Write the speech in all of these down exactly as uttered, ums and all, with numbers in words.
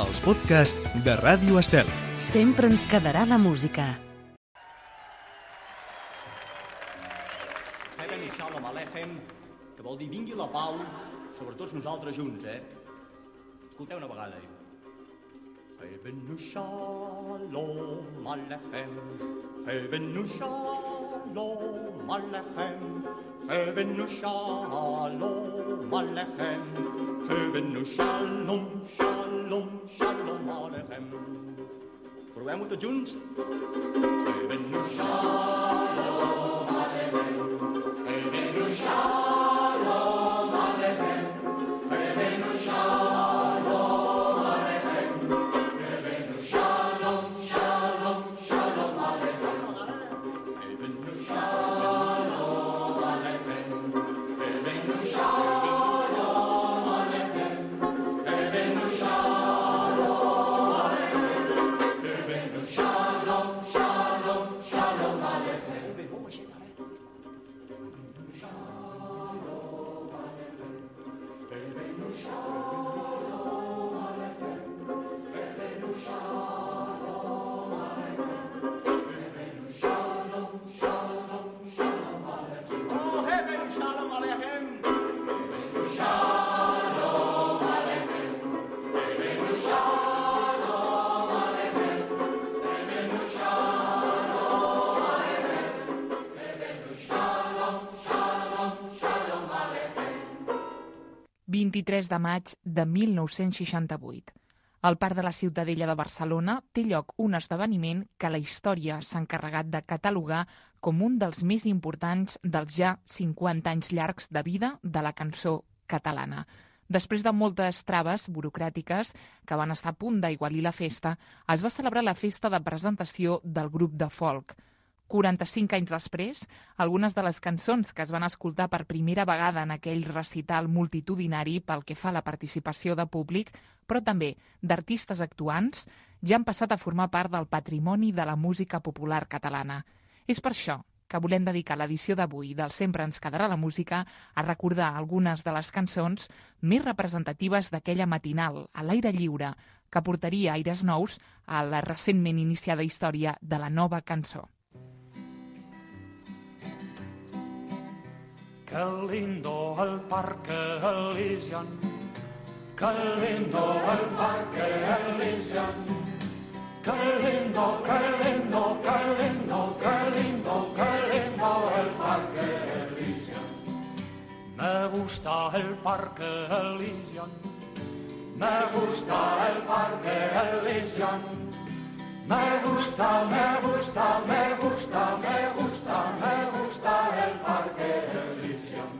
els podcasts de Ràdio Estel. Sempre ens quedarà la música. Eben Shalom Aleichem, que vol dir vingui la pau sobre tots nosaltres junts, eh? Escolteu una vegada, diu. Eben Shalom Aleichem, Eben Shalom Aleichem, Eben Shalom Aleichem, Eben Shalom, Shalom, Shalom Aleichem. Provem-ho tots junts? Eben Shalom Aleichem, Eben Shalom Aleichem, Eben Shalom Aleichem, Eben Shalom, Shalom, Shalom Aleichem, Eben Shalom Aleichem, Eben Shalom Aleichem, Eben Shalom Aleichem, Eben Shalom, Shalom, Shalom Aleichem. Bé, bon així, ara. vint-i-tres de maig de mil nou-cents seixanta-vuit. Al Parc de la Ciutadella de Barcelona té lloc un esdeveniment que la història s'ha encarregat de catalogar com un dels més importants dels ja cinquanta anys llargs de vida de la cançó catalana. Després de moltes traves burocràtiques que van estar a punt d'aigualir la festa, es va celebrar la festa de presentació del grup de folk. quaranta-cinc anys després, algunes de les cançons que es van escoltar per primera vegada en aquell recital multitudinari pel que fa a la participació de públic, però també d'artistes actuants, ja han passat a formar part del patrimoni de la música popular catalana. És per això que volem dedicar l'edició d'avui del Sempre ens quedarà la música a recordar algunes de les cançons més representatives d'aquella matinal, a l'aire lliure, que portaria aires nous a la recentment iniciada història de la nova cançó. Qué lindo el Parque Elysian, qué lindo el Parque Elysian, qué lindo, qué lindo, qué lindo, qué lindo, qué lindo el Parque Elysian. Me gusta el Parque Elysian, me gusta el Parque Elysian, me gusta, me gusta, me gusta, me gusta, me gusta el Parque Elysian.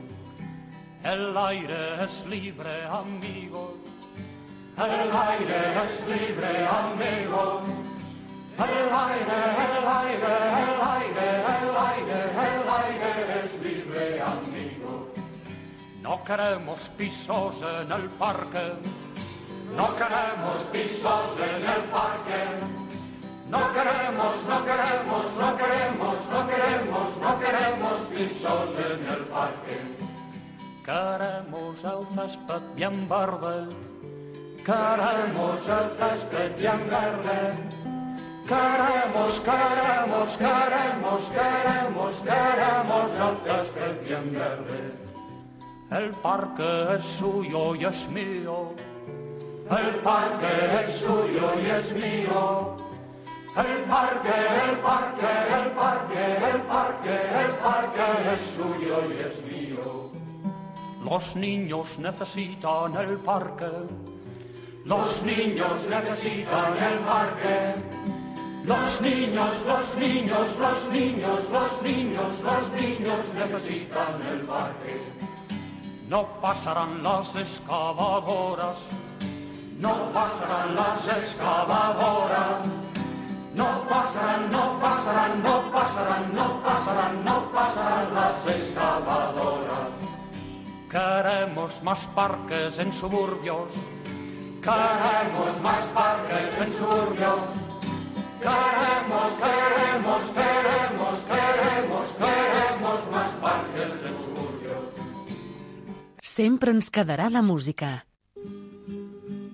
El aire es libre, amigo, el aire es libre, amigo, el aire, el aire, el aire, el aire, el aire es libre, amigo. No queremos pisos en el parque, no queremos pisos en el parque, no queremos, no queremos, no queremos, no queremos, no queremos pisos en el parque. Queremos el césped bien verde, queremos el césped bien verde, queremos, queremos, queremos, queremos, queremos el césped bien verde. El parque es suyo y es mío, el parque es suyo y es mío. El parque, el parque, el parque, el parque, el parque es suyo y es mío. Los niños necesitan el parque, los niños necesitan el parque. Los niños, los niños, los niños, los niños, los niños necesitan el parque. No pasarán las excavadoras, no pasarán las excavadoras. No pasarán, no pasarán, no pasarán, no pasarán, no pasarán las excavadoras. Queremos más parques en suburbios, queremos más parques en suburbios. Queremos, queremos, queremos, queremos, queremos más parques en suburbios. Sempre ens quedarà la música.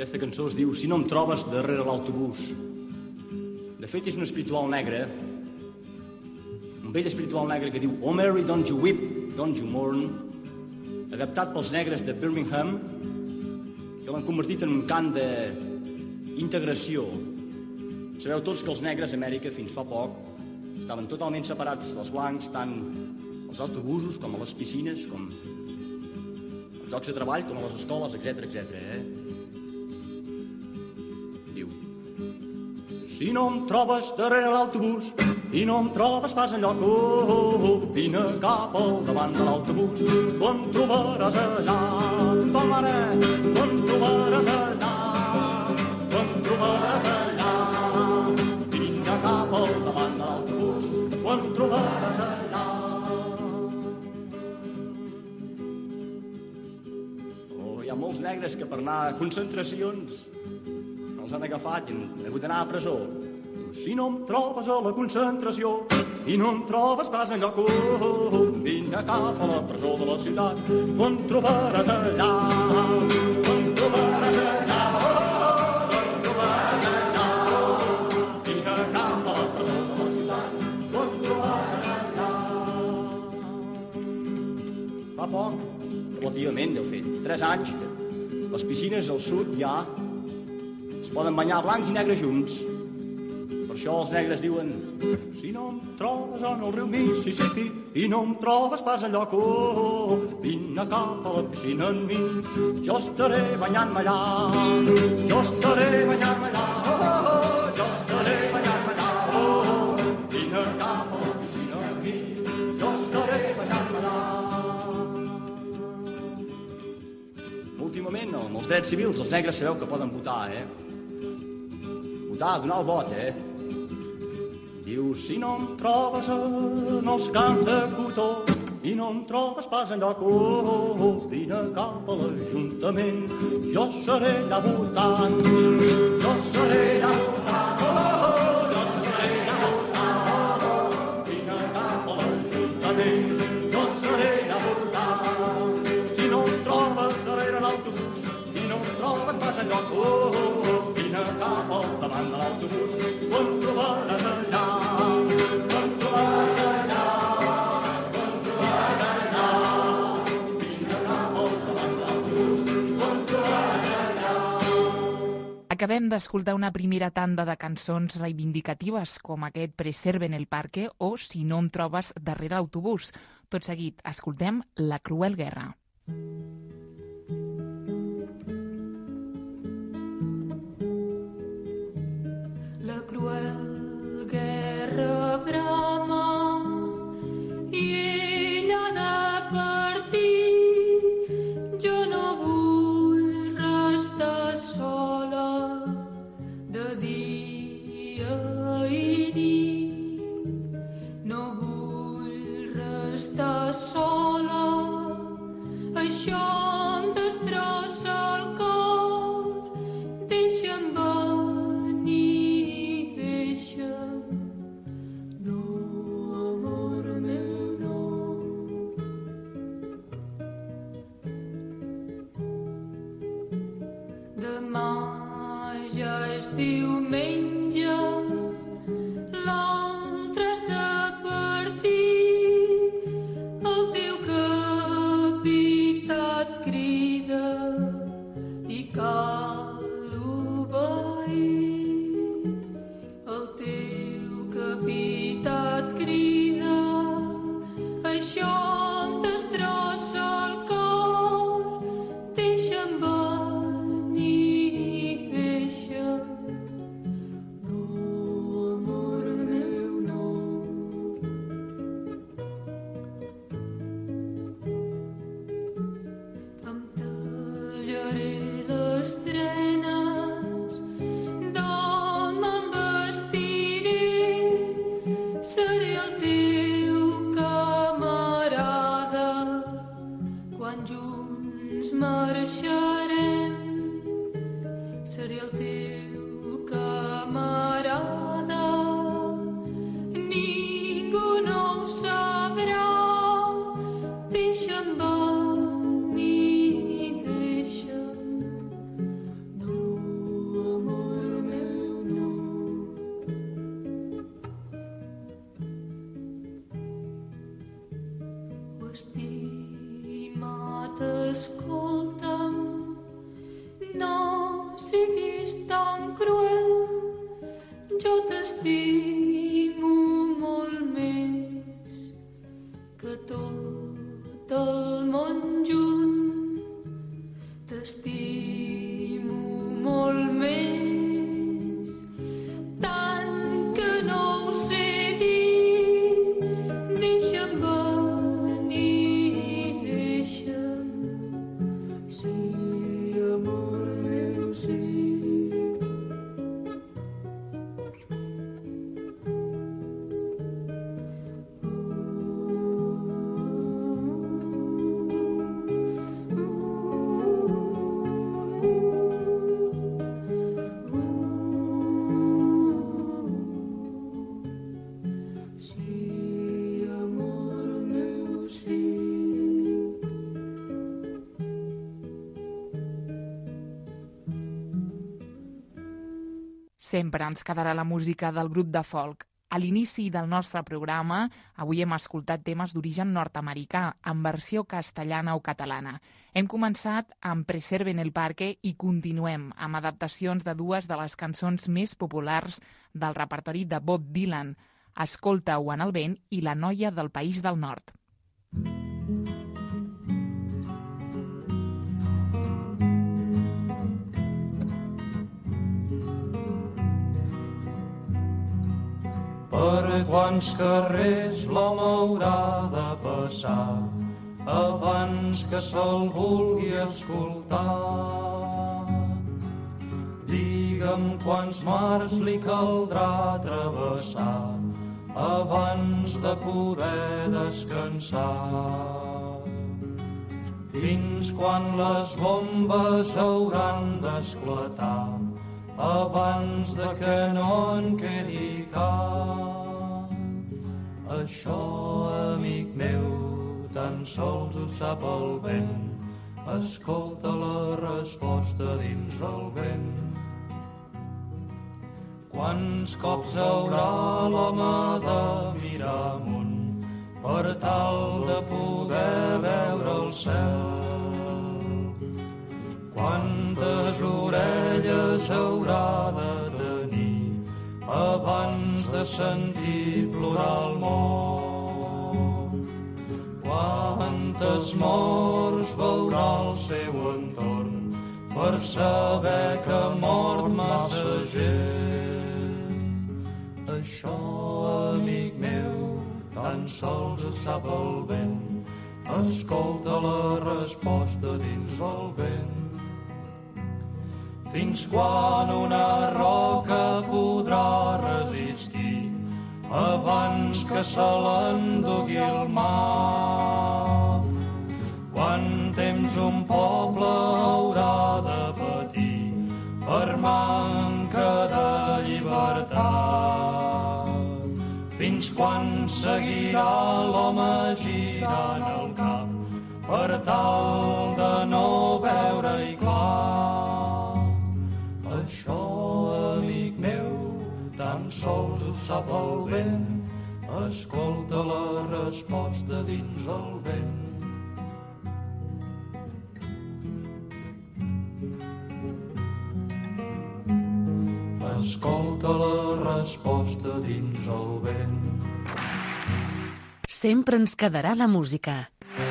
Aquesta cançó es diu Si no em trobes darrere l'autobús. De fet, és un espiritual negre, un vell espiritual negre que diu Oh Mary, don't you weep, don't you mourn, adaptat pels negres de Birmingham, que l'han convertit en un cant d'integració. Sabeu tots que els negres a Amèrica fins fa poc estaven totalment separats dels blancs, tant als autobusos com a les piscines, com als llocs de treball, com a les escoles, etcètera, etcètera. Eh? Diu: si no em trobes darrere l'autobús i no em trobes pas enlloc, oh, oh, oh, vine cap al davant de l'autobús, tu em trobaràs allà. Tothom ara, tu em trobaràs allà, tu em trobaràs allà. Vine cap al davant de l'autobús, tu em trobaràs allà. Oh, hi ha molts negres que per anar a concentracions els han agafat i han hagut d'anar a presó. Si no em trobes a la concentració i no em trobes pas enlloc, oh, oh, oh, vine cap a la presó de la ciutat, tu em trobaràs allà, tu em trobaràs allà, oh, tu em trobaràs allà, vine cap a la presó de la ciutat, tu em trobaràs allà. Fa poc, relativament, deu fer tres anys, les piscines al sud ja es poden banyar blancs i negres junts. Per això els negres diuen: si no em trobes en el riu Mississippi i no em trobes pas enlloc, oh, oh, vine cap a la piscina amb mi, jo estaré banyant-me allà, jo estaré banyant-me allà, oh, oh, jo estaré banyant-me allà, oh, oh, vine cap a la piscina amb mi, jo estaré banyant-me allà. Últimament, amb els drets civils, els negres sabeu que poden votar, eh? Votar, donar el vot, eh? Diu, si no em trobes en els camps de cotó i no em trobes pas enlloc, oh, oh, oh, vine cap a l'Ajuntament, jo seré allà votant, jo seré allà votant, oh, oh, jo seré allà votant, oh, oh, vine cap a l'Ajuntament, jo seré allà votant. Si no em trobes darrere l'autobús i no em trobes pas enlloc, oh, oh, oh, vine cap al davant de l'autobús, tu em trobaràs allà. Acabem d'escoltar una primera tanda de cançons reivindicatives com aquest Preserve en el Parque o Si no em trobes darrere l'autobús. Tot seguit, escoltem La cruel guerra. La cruel guerra brama i ella de partir, jo no vull restar sola de dia i nit, no vull restar sola, això em destrossa el cor, deixa'm venir, deixa'm, no, amor meu, no. Demà ja és diumenge, l'altre has de partir, el teu capità et crida i cal obeir, el teu capità et crida, això em destrossa el cor, deixa'm venir, deixa'm, no, amor meu, no. Em tallaré les trenes, d'home em vestiré, seré el teu camarada, quan junts marxarem, seré el teu camarada, ningú no ho sabrà, deixa'm venir, deixa'm, no, siguis tan cruel, jo t'estimo molt més que tot el món junt. T'estimo molt més, tant que no ho sé dir. Deixa'm venir, deixa'm, sí, amor meu, sí. Sempre ens quedarà la música del grup de folk. A l'inici del nostre programa, avui hem escoltat temes d'origen nord-americà, en versió castellana o catalana. Hem començat amb Preserven el Parque i continuem amb adaptacions de dues de les cançons més populars del repertori de Bob Dylan, Escolta-ho en el vent i La noia del País del Nord. Per quants carrers l'home haurà de passar abans que se'l vulgui escoltar? Digue'm quants mars li caldrà travessar abans de poder descansar. Fins quan les bombes hauran d'esclatar abans de que no en quedi cap. Això, amic meu, tan sols ho sap el vent. Escolta la resposta dins el vent. Quants cops haurà l'home de mirar amunt per tal de poder veure el cel? Quantes orelles haurà de tenir abans de sentir plorar el món? Quantes morts veurà al seu entorn per saber que ha mort massa gent? Això, amic meu, tan sols ho sap el vent. Escolta la resposta dins el vent. Fins quan una roca podrà resistir abans que se l'endugui el mar? Quant temps un poble haurà de patir per manca de llibertat? Fins quan seguirà l'home girant el cap per tal de no veure-hi clar? Això, amic meu, tan sols ho sap el vent. Escolta la resposta dins el vent. Escolta la resposta dins el vent. Sempre ens quedarà la música.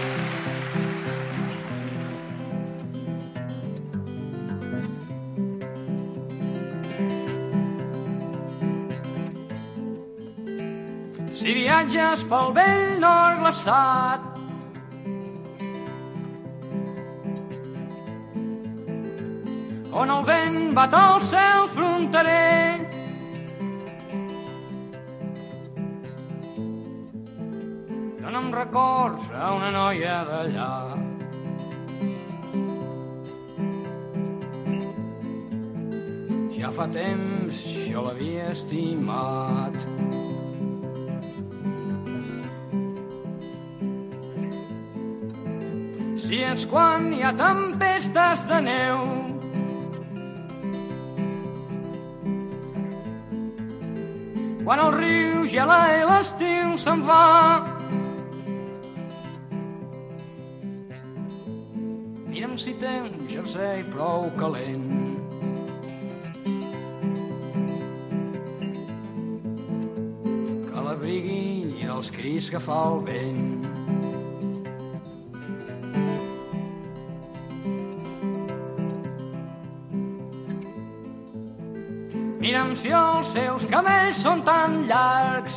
Si viatges pel vell nord glaçat, on el vent bat al cel fronterer, dona'm records a una noia d'allà. Ja fa temps jo l'havia estimat. Si és quan hi ha tempestes de neu, quan el riu gela i l'estiu se'n va, mira'm si tens jersei prou calent. els crits que fa el vent. Mira'm si els seus cabells són tan llargs.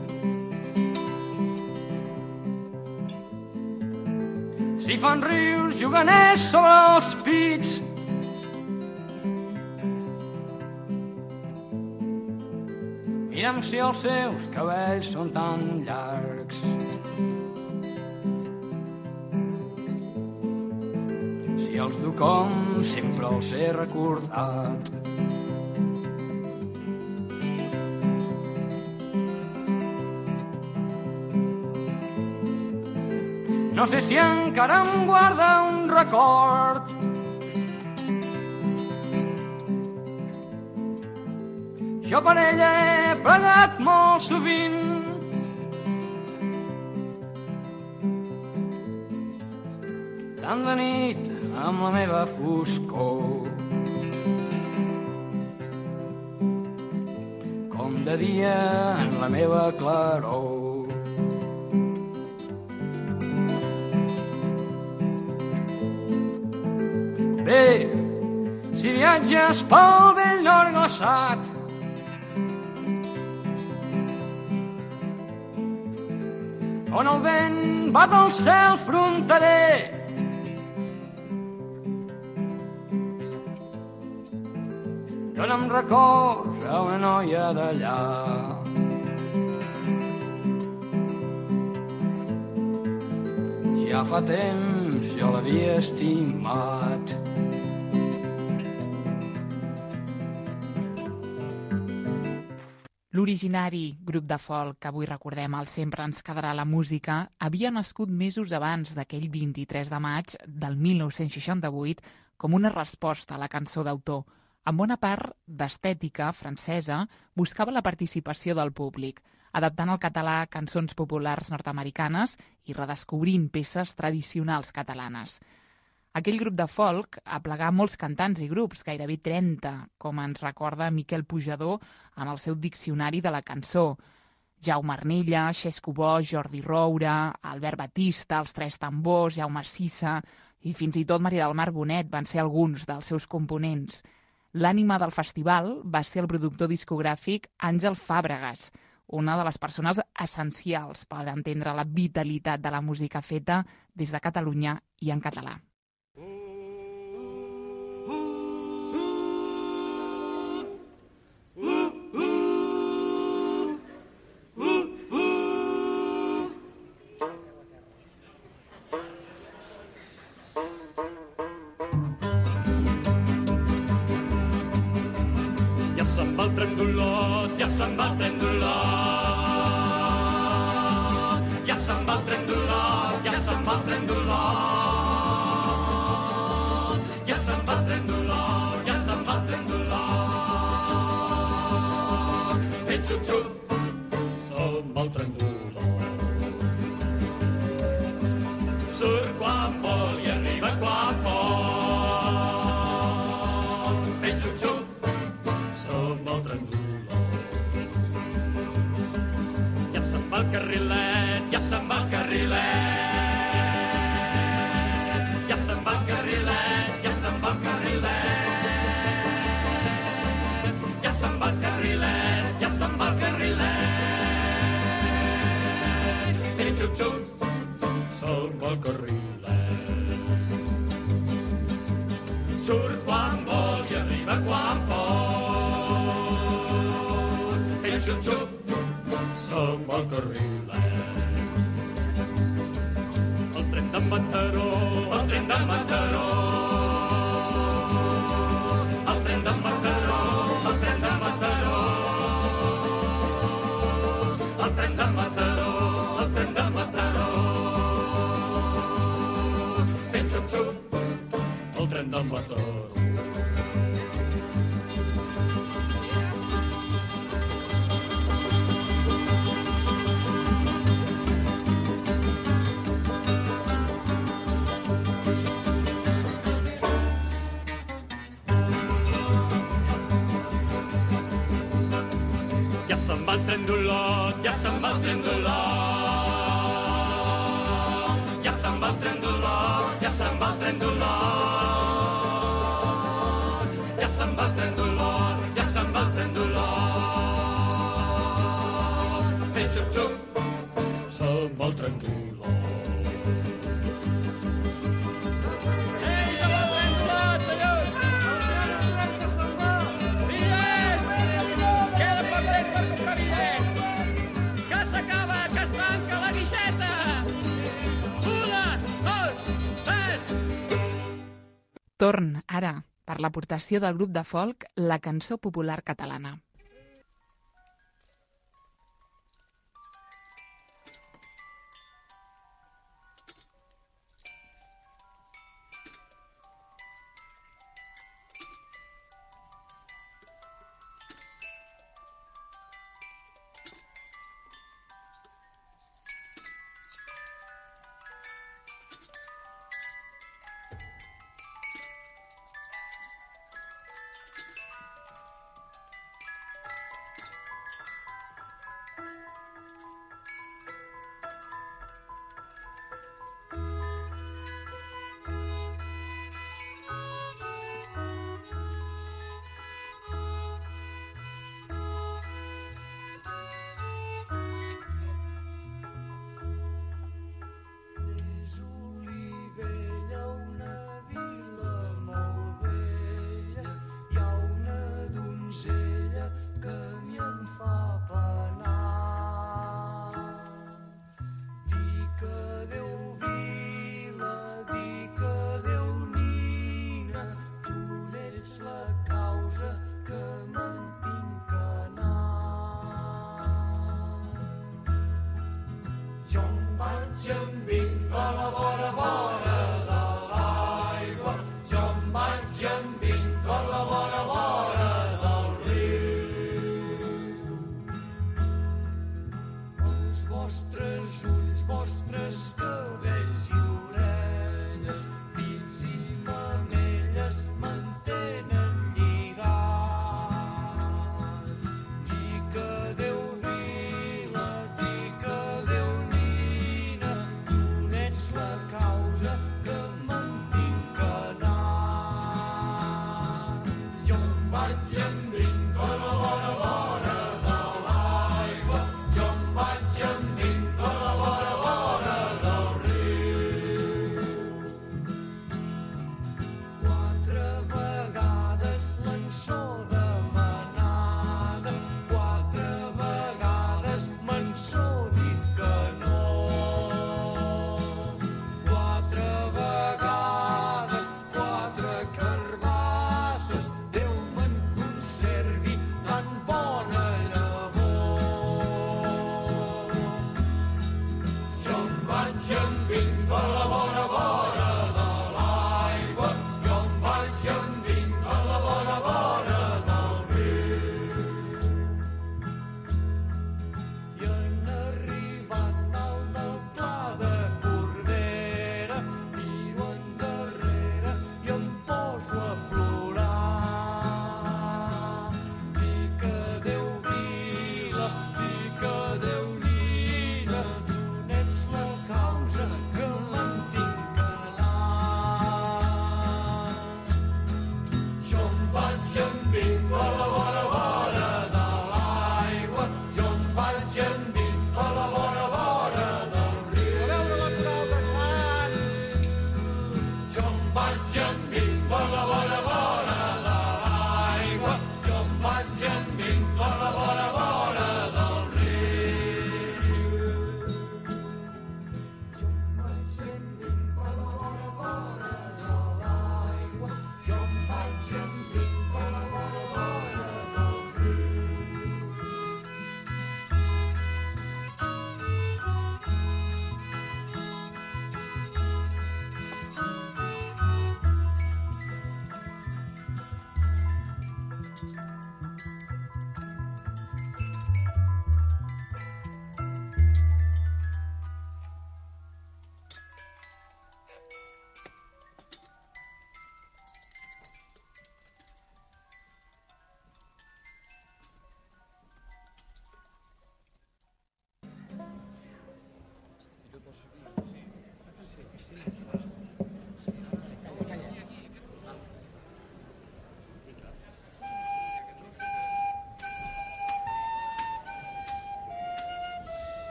Si fan rius juganers sobre els pits. Mira'm si els seus cabells són tan llargs. Si els du com sempre els he recordat. No sé si encara em guarda un record. Jo per ella he plegat molt sovint. Tant de nit amb la meva foscor com de dia en la meva claror. Bé, si viatges pel vell nord glaçat, on el vent bat al cel fronterer, dona'm records a una noia d'allà. Ja fa temps jo l'havia estimat. L'originari grup de folk que avui recordem al Sempre ens quedarà la música havia nascut mesos abans d'aquell vint-i-tres de maig del mil nou-cents seixanta-vuit com una resposta a la cançó d'autor. En bona part d'estètica francesa buscava la participació del públic, adaptant al català cançons populars nord-americanes i redescobrint peces tradicionals catalanes. Aquell grup de folk aplegà molts cantants i grups, gairebé trenta, com ens recorda Miquel Pujador en el seu diccionari de la cançó. Jaume Arnella, Xesco Boix, Jordi Roura, Albert Batista, els Tres Tambors, Jaume Sissa i fins i tot Maria del Mar Bonet van ser alguns dels seus components. L'ànima del festival va ser el productor discogràfic Àngel Fàbregas, una de les persones essencials per entendre la vitalitat de la música feta des de Catalunya i en català. Ja se'n va el tren d'Olot, ja se'n va el tren d'Olot, ja se'n va el tren d'Olot, ja se'n va el tren d'Olot, ja se'n va el tren d'Olot. Fent xup-xup, se'n va el tren d'Olot. Surt quan vol i arriba quan pot. Fent xup-xup, se'n va el tren d'Olot. El carrilet, ja se'n va el carrilet, ja se'n va el carrilet, ja se'n va el carrilet, ja se'n va el carrilet, ja se'n va el carrilet. Fent xup-xup, se'n va el carrilet. Surt quan vol i arriba quan pot. Fent xup-xup, se'n va el carrilet. El tren de Mataró, el tren de Mataró, el tren de Mataró, el tren de Mataró, el tren de Mataró, el tren de Mataró. Fent xup-xup, el tren de Mataró. Ja ja se'n va el tren d'Olot, ja se'n va el tren d'Olot. Ja se'n va el tren d'Olot, ja se'n va el tren d'Olot. Ja se'n va el tren d'Olot, ja se'n va el tren d'Olot. Fent xup-xup, se'n va el tren d'Olot. Torn, ara, per l'aportació del grup de folk La Cançó Popular Catalana.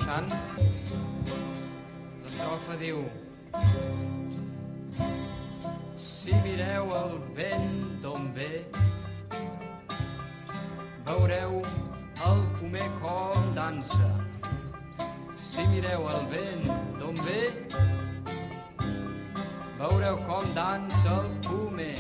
Sant. L'estrofa diu: si mireu el vent d'on ve, veureu el pomer com dansa. Si mireu el vent d'on ve, veureu com dansa el pomer.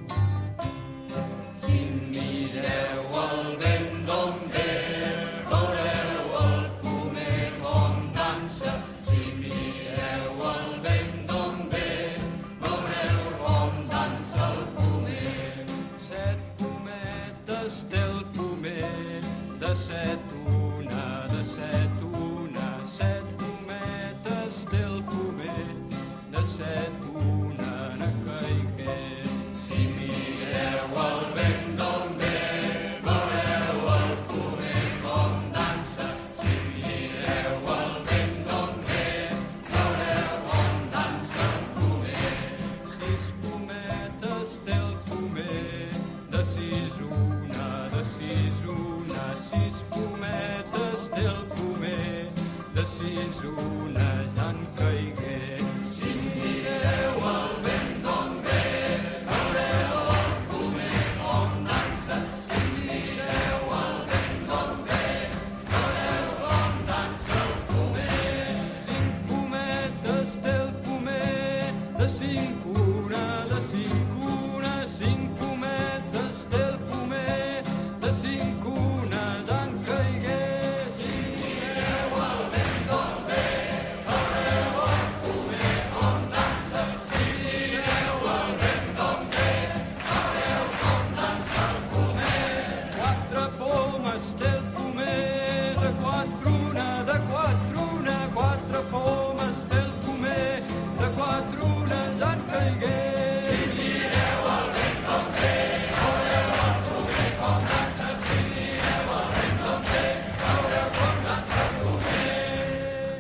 Si mireu el vent d'on ve, veureu el pomer com dansa. Si mireu el vent d'on ve, veureu com dansa el pomer. Set pometes té el pomer, de set una, de set una. Set pometes té el pomer, de set una no caigué. Si mireu el vent d'on ve, veureu el pomer com dansa. Si mireu el vent d'on ve, veureu com dansa el pomer. Sis pometes té el pomer, de sis una, de sis una. Sis pometes té el pomer, de sis una ja en caigué. Si mireu el vent d'on ve, veureu el pomer com dansa. Si mireu el vent d'on ve, veureu com dansa el pomer. Cinc pometes té el pomer, de cinc una, de cinc una. Cinc pometes té el pomer, de cinc una ja en caigué. Si mireu el vent d'on ve, veureu el pomer com dansa. Si mireu el vent d'on ve, veureu com dansa el pomer. Quatre pomes té el pomer, de quatre una, de quatre una. Quatre pomes té el pomer, de quatre una ja en caigué. Si mireu el vent d'on ve, veureu el pomer com dansa. Si mireu el vent d'on ve, veureu com dansa el pomer.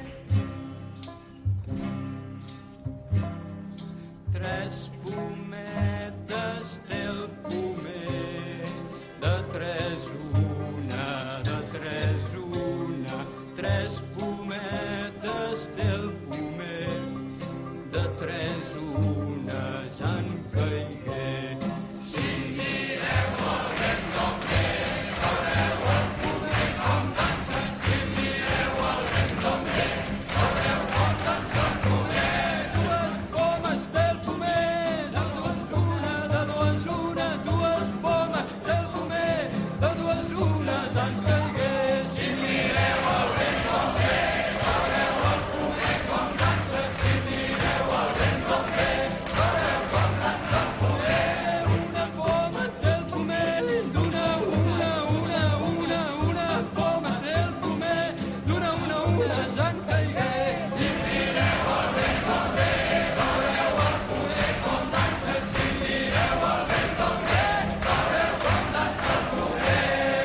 Tres pometes té el pomer, de tres una, de tres una. Tres pometes té el pomer, de tres una ja en caigué. Si mireu el vent d'on ve, veureu el pomer com dansa. Si mireu el vent d'on ve, veureu com dansa el pomer. Dues pomes té el pomer, de dues una, de dues una. Dues pomes té el pomer, de dues una ja en caigué. Si mireu el vent d'on ve, veureu el pomer com dansa. Si mireu el vent d'on ve, veureu com dansa el pomer. Una poma té el pomer, d'una una, una, una, una. Poma té el pomer, d'una una, una ja en caigué. Si mireu el vent d'on ve, veureu el pomer com dansa. Si mireu el vent d'on ve, veureu com dansa el pomer.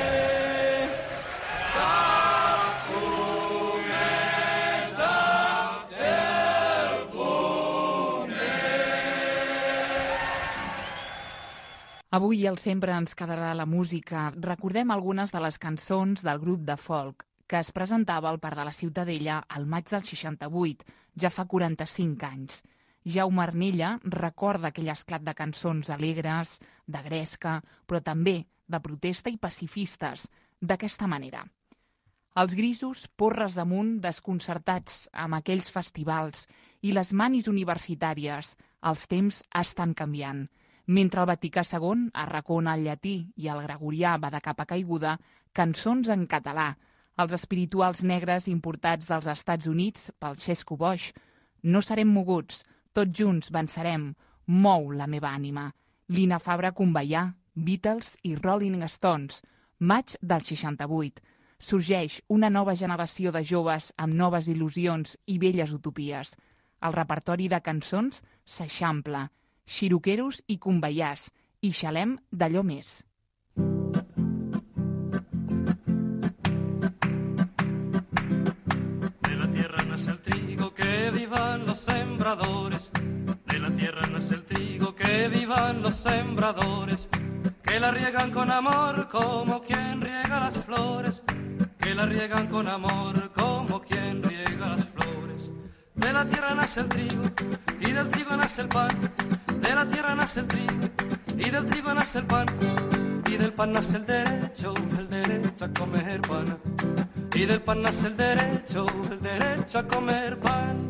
Cap pometa té el pomer. Avui al Sempre ens quedarà la música. Recordem algunes de les cançons del grup de folk que es presentava al Parc de la Ciutadella al maig del seixanta-vuit, ja fa quaranta-cinc anys. Jaume Arnella recorda aquell esclat de cançons alegres, de gresca, però també de protesta i pacifistes, d'aquesta manera. Els grisos, porres amunt, desconcertats amb aquells festivals i les manis universitàries, els temps estan canviant. Mentre el Vaticà segon arracona el llatí i el gregorià va de capa caiguda, cançons en català, els espirituals negres importats dels Estats Units pel Xesco Boix. No serem moguts, tots junts vencerem, mou la meva ànima. Lina Fabra Convallà, Beatles i Rolling Stones, maig del seixanta-vuit. Sorgeix una nova generació de joves amb noves il·lusions i velles utopies. El repertori de cançons s'eixampla, xiroqueros i convallars, i xalem d'allò més. De la tierra nace el trigo, que vivan los sembradores. De la tierra nace el trigo, que vivan los sembradores. Que la riegan con amor como quien riega las flores. que la riegan con amor como quien riega las flores. De la tierra nace el trigo y del trigo nace el pan. De la tierra nace el trigo y del trigo nace el pan. Y del pan nace el derecho, el derecho a comer pan. Y del pan nace el derecho, el derecho a comer pan.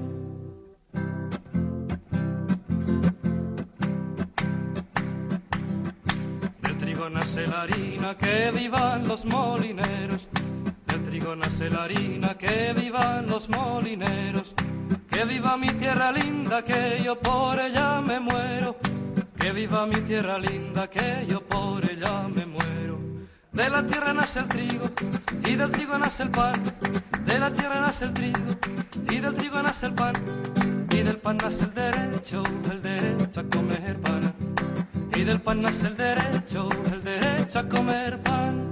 Del trigo nace la harina, que vivan los molineros. Del trigo nace la harina, que vivan los molineros. Que viva mi tierra linda, que yo por ella me muero. Que viva mi tierra linda, que yo por ella me muero. De la tierra nace el trigo y del trigo nace el pan. De la tierra nace el trigo y del trigo nace el pan. Y del pan nace el derecho, el derecho a comer pan. Y del pan nace el derecho, el derecho a comer pan.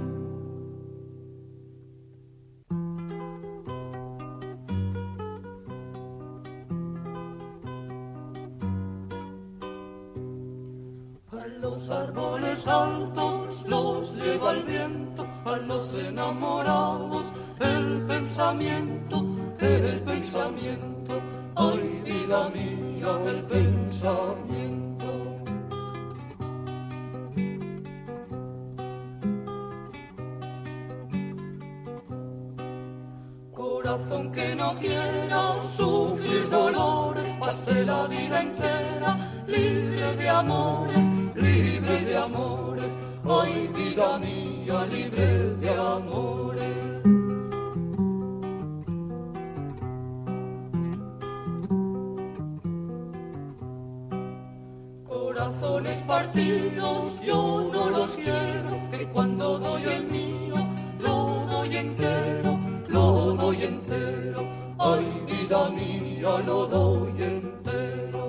Los árboles altos los lleva el viento, a los enamorados el pensamiento, el pensamiento, ay vida mía, el pensamiento. Corazón que no quiera sufrir dolores, pase la vida entera libre de amores, libre de amores, ay vida mía, libre de amores. Corazones partidos yo no los quiero, que cuando doy el mío lo doy entero, lo doy entero, ay vida mía, lo doy entero.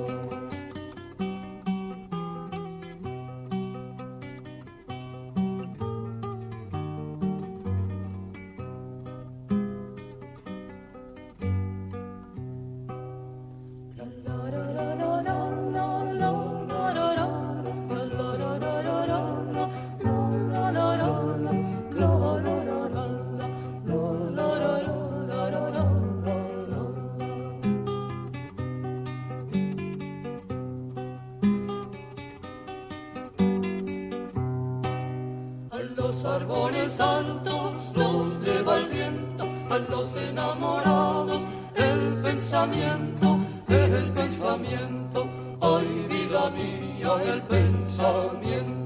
Árboles altos los lleva el viento, a los enamorados el pensamiento, el pensamiento, ay vida mía, el pensamiento.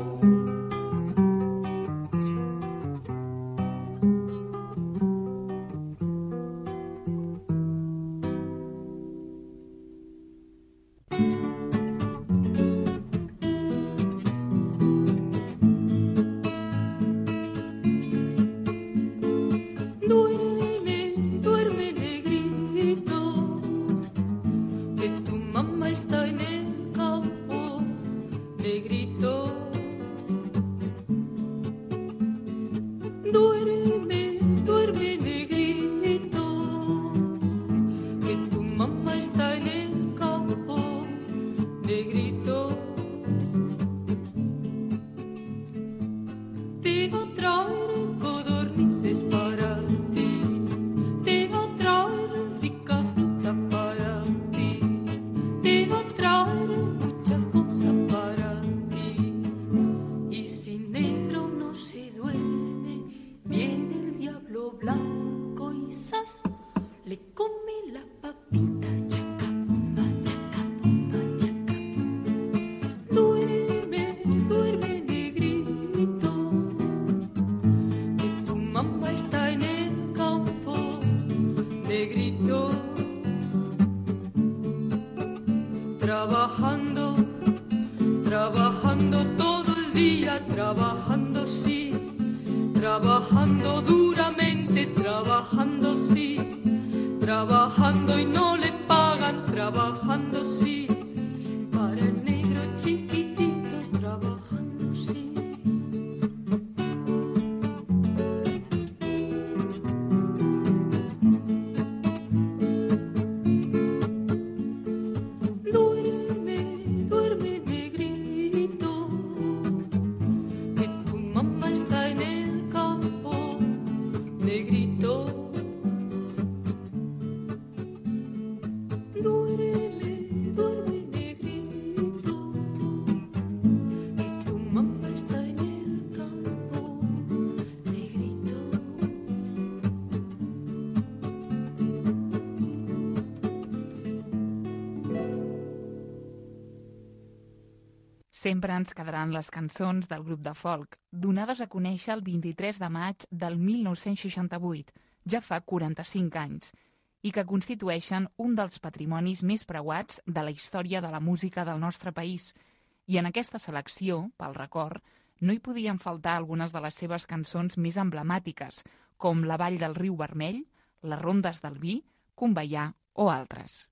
Trabajando, trabajando todo el día, trabajando sí, trabajando duramente, trabajando sí, trabajando y no le pagan, trabajando sí, para el negro chiquitito, trabajando sí. Negrito Sempre ens quedaran les cançons del grup de folk, donades a conèixer el vint-i-tres de maig del mil nou-cents seixanta-vuit, ja fa quaranta-cinc anys, i que constitueixen un dels patrimonis més preuats de la història de la música del nostre país. I en aquesta selecció, pel record, no hi podien faltar algunes de les seves cançons més emblemàtiques, com La Vall del Riu Vermell, Les Rondes del Vi, Conveià o altres.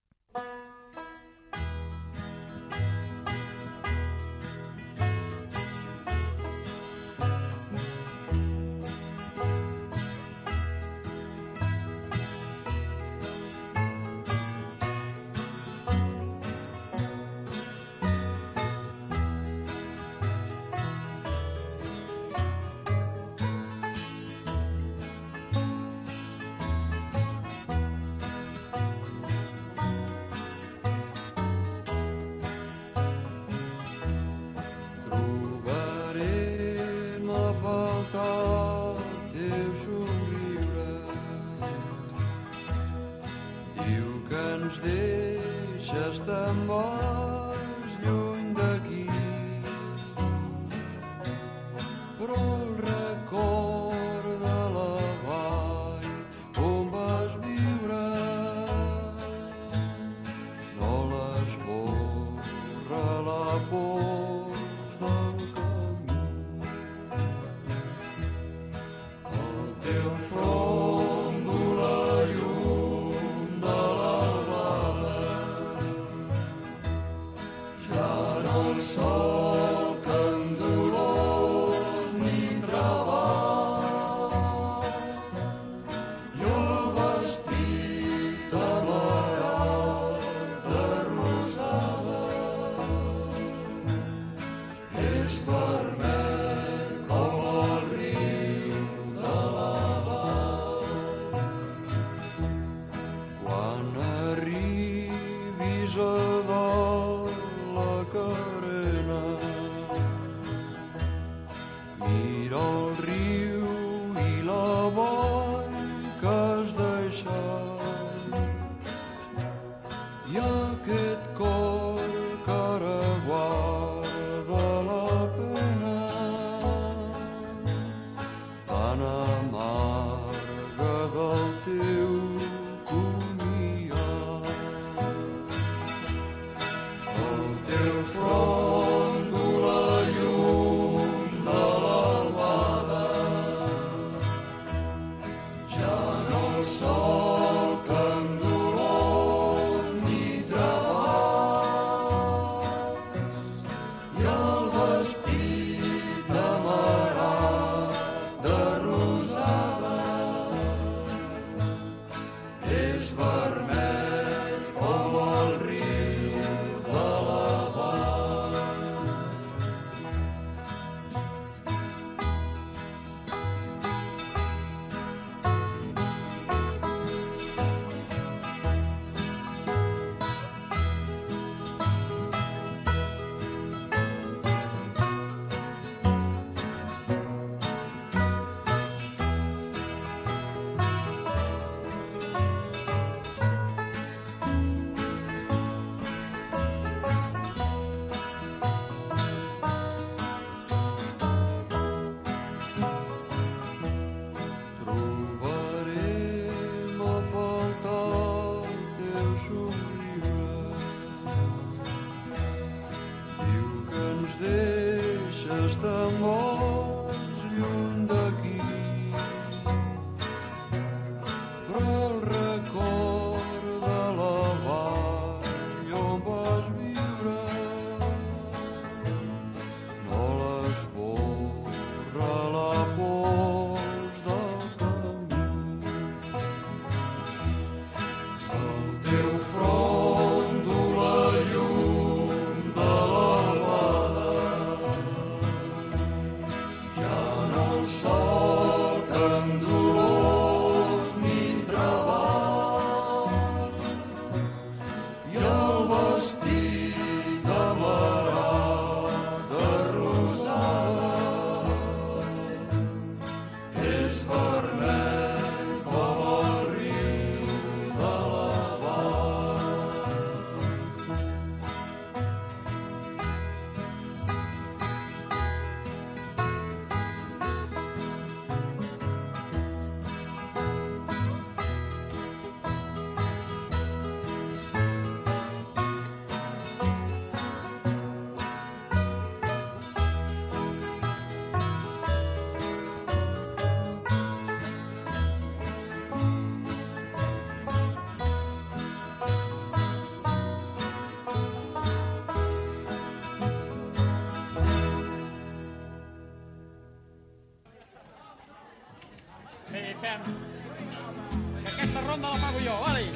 Sí, ferms. Que aquesta ronda la pago jo, vale?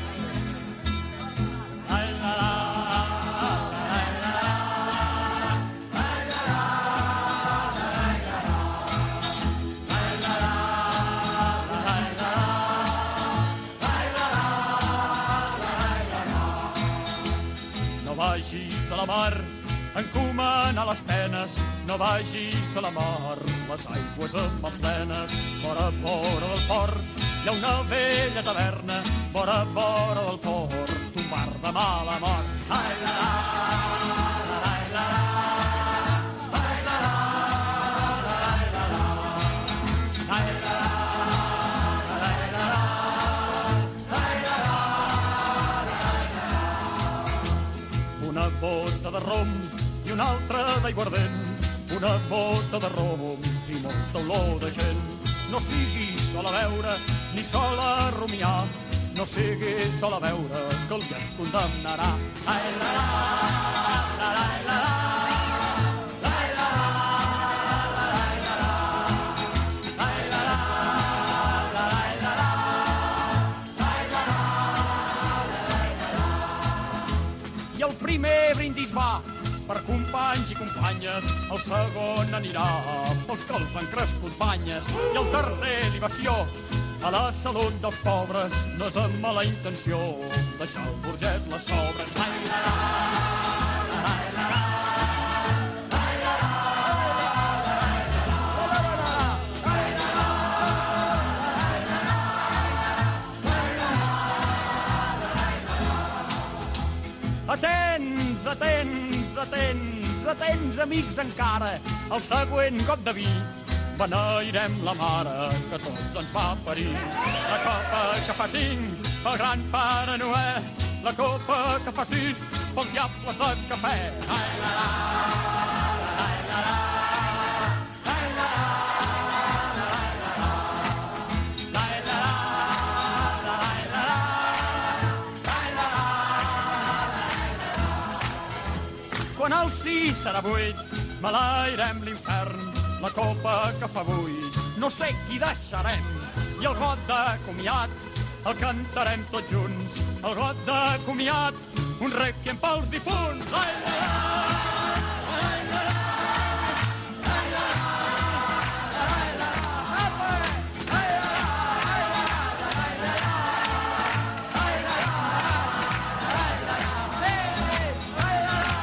Ai, la, la, ai, la, la, ai, la, la, ai, la, la, ai, la, la, ai, la, la, ai, la, la, ai, la, la. No vagis a la mar encomanar les penes, no vagis a la mar, les aigües em van plenes. Vora, vora del port hi ha una vella taverna, vora, vora del port, un bar de mala mort. Ai, la, la, la, la, la, ai, la, la, la, la, la, ai, la, la, la, la, ai, la, la, una bota de rom i una altra d'aiguardent, una bota de rom i molta olor de gent. No siguis sol a veure ni sol a rumiar, no siguis sol a veure que el vent condemnarà. Ai, la, la, la, la, la, la, ai, la, la, la, la, la, ai, la, la, la, la, la, ai, la, la, la, la. I el primer brindis va per companys i companyes, el segon anirà pels que els han crescut banyes, i el tercer libació a la salut dels pobres. No és amb mala intenció deixar el burget les sobres. Ai, la, la, la, la, la, ai, la, la, atents, atents, atents, atents, amics encara, el següent cop de vi beneirem la mare que tots ens va parir. La copa que fa cinc pel gran Pare Noè, la copa que fa sis pels diables de cafè. Ai, la, la, ai, la, la, ai, la, la, ai, la, la, ai, la, la, ai, la, la, ai, la, la. Quan el sis serà vuit, maleirem l'infern, la copa que fa vuit, no sé qui deixarem, i el got de comiat el cantarem tots junts, el got de comiat, un requiem pels difunts. Ai, la, la, ai, la, la, ai, la, la, ai, la, la, ai, la, la, ai, la, la, ai, la, la, ai, la, la, ai, la, la, ai, la, la.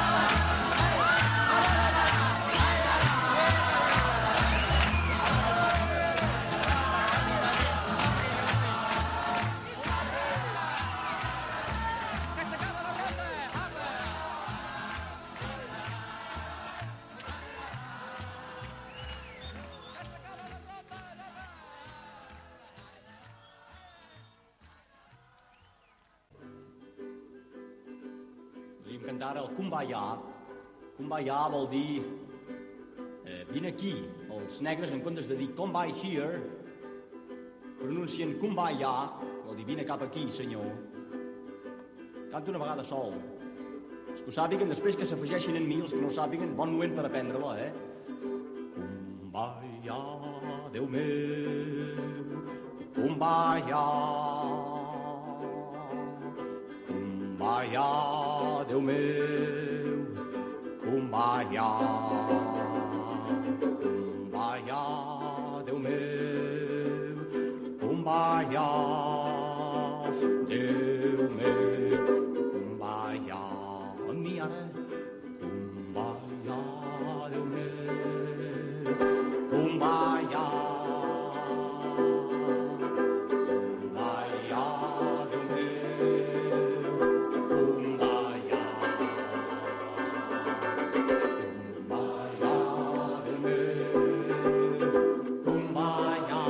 Volíem cantar el Kumbaya. Kumbaya vol dir eh, vine aquí. Els negres, en comptes de dir come by here, pronuncien Kumbaya, vol dir vine cap aquí, senyor. Canto una vegada sol. Els que ho sàpiguen, després que s'afegeixin en mi, els que no ho sàpiguen, bon moment per aprendre-la, eh? Kumbaya, Déu meu, Kumbaya, Kumbaya, Déu meu, Kumbaya, Kumbaya, Déu meu, Kumbaya, Déu meu, Kumbaya, amb mi ara, Kumbaya, Déu meu, Kumbaya, Kumbaya, Déu meu, Kumbaya, Kumbaya, Déu meu, Kumbaya,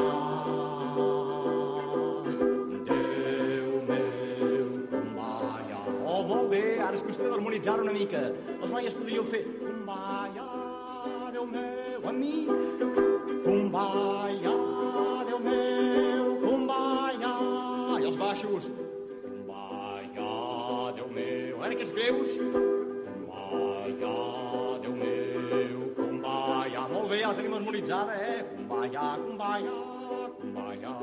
Déu meu, Kumbaya. Oh, molt bé, ara és qüestió d'harmonitzar una mica. Les noies podríeu fer Kumbaya, Déu meu, amb mi, Kumbaya, Déu meu, Kumbaya, i els baixos, Kumbaya, Déu meu, a veure aquests greus, Kumbaya, Déu meu, Kumbaya, molt bé, ja tenim harmonitzat. utilitzada, eh? Kumbaya, kumbaya, kumbaya.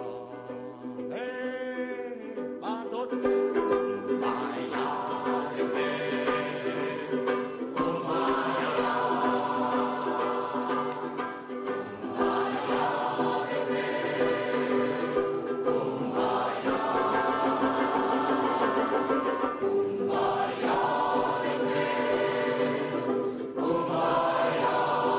Eh, va tot. Kumbaya, Déu meu, kumbaya. Kumbaya, Déu meu, kumbaya. Kumbaya, Déu meu, kumbaya.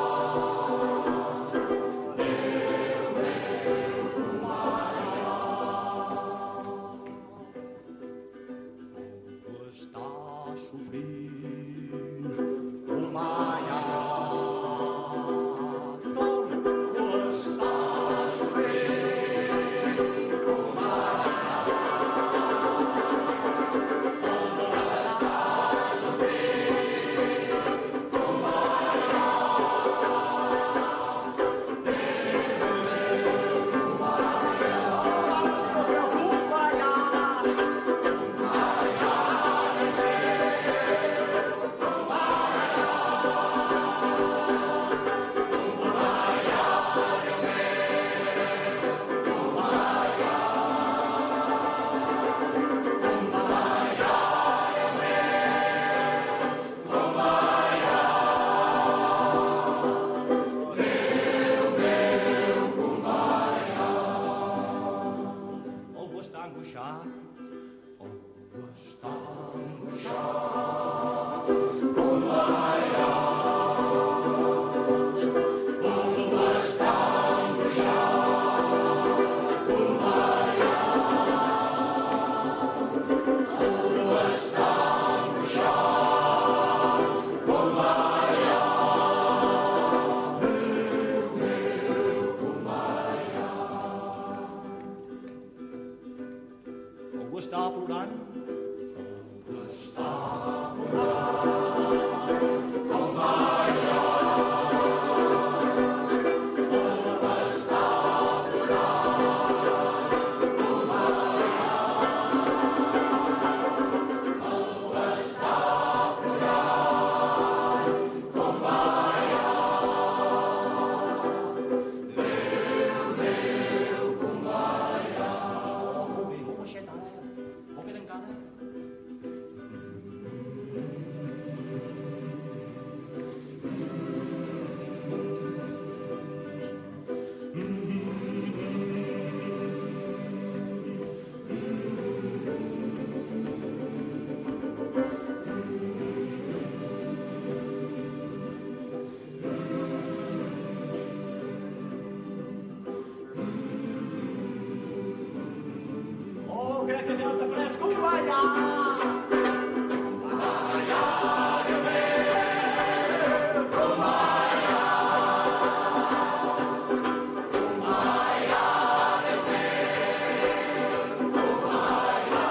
Està plorant? Està plorant, com allà. Està plorant, com allà. Està plorant, com allà. Déu meu, com allà. Oh, molt bé, molt baixet ara. Molt bé encara. Oh, crec que tenen de pres, Kumbaya! Kumbaya, Déu meu, Kumbaya! Kumbaya, Déu meu, Kumbaya!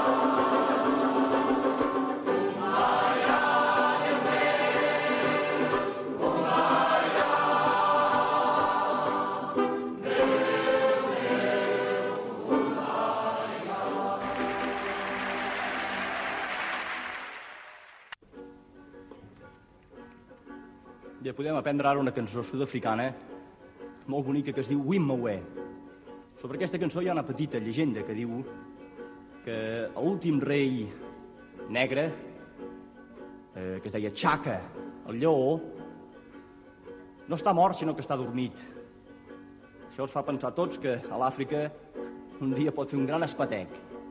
Kumbaya, Déu meu, Kumbaya! Déu meu, Kumbaya! Ja podem aprendre ara una cançó sud-africana molt bonica que es diu Wimmawe. Sobre aquesta cançó hi ha una petita llegenda que diu que l'últim rei negre, eh, que es deia Chaka, el lleó, no està mort sinó que està dormit. Això ens fa pensar a tots que a l'Àfrica un dia pot fer un gran espatec.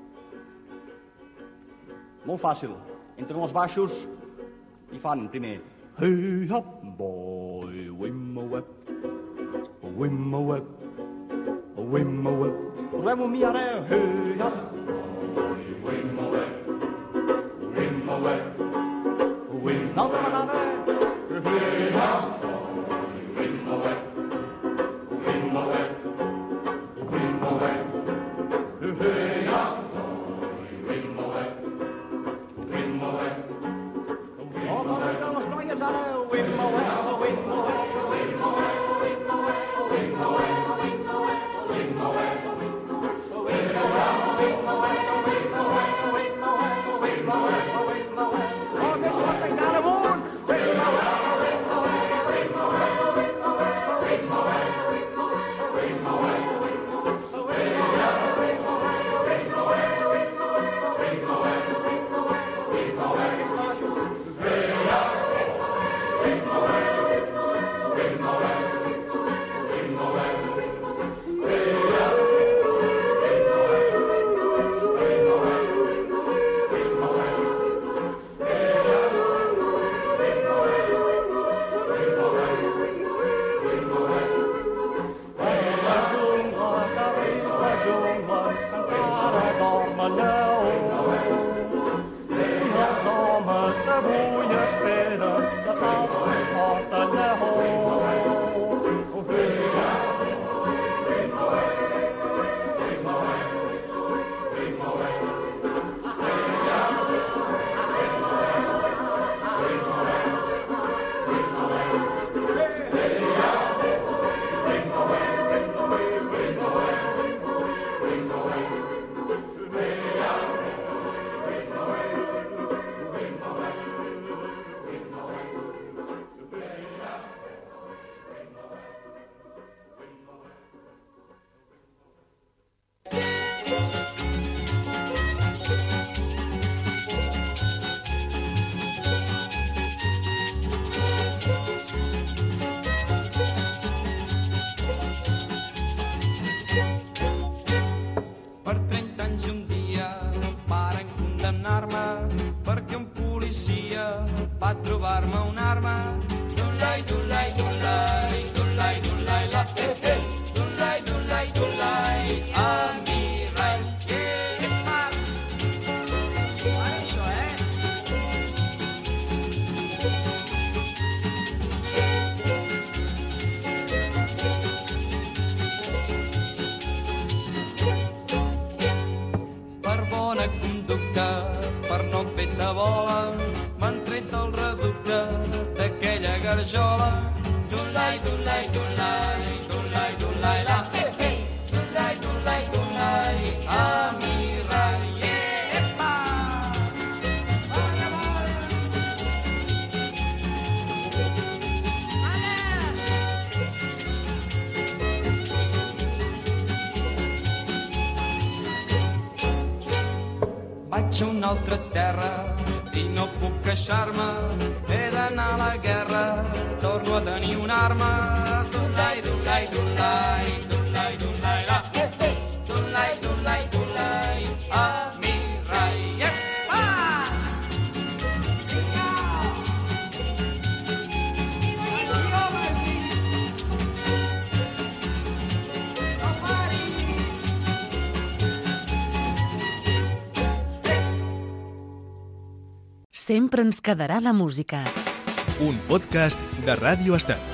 Molt fàcil. Entren els baixos i fan primer hey up boy, Wimmawe, Wimmawe, Wimmawe. Provem-ho amb mi ara. Hey up boy, Wimmawe, Wimmawe, Wimmawe. Una altra vegada. Hey up boy, Wimmawe, Wimmawe, Wimmawe. Hey up boy, Wimmawe, Wimmawe. Oh, com les noies ara. Wimmawe, Wimmawe, Wimmawe, Wimmawe, Wimmawe, Wimmawe, Wimmawe, Wimmawe, Wimmawe, Wimmawe, Wimmawe, Wimmawe, Wimmawe. Oh, més fort encara amunt. Wimmawe, Wimmawe, dulai, dulai, dulai, dulai, dulai, la. Dulai, dulai, dulai, a mi rai. Epa! Vaya, vaya! Vaig a una altra terra i no puc queixar-me. He d'anar a la guerra, torno a tenir una arma. Dulai, dulai, dulai, dulai, dulai, la. Dulai, dulai, dulai, a mi rai. Epa! Sempre ens quedarà la música. Un podcast de Ràdio Estel.